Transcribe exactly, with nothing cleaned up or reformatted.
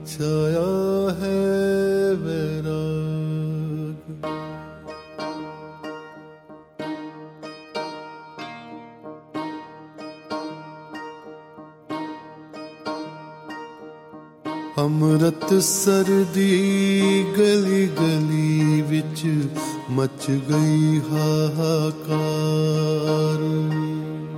छाया है वैराग। अमृत सरदी गली गली विच मच गई हाहाकार।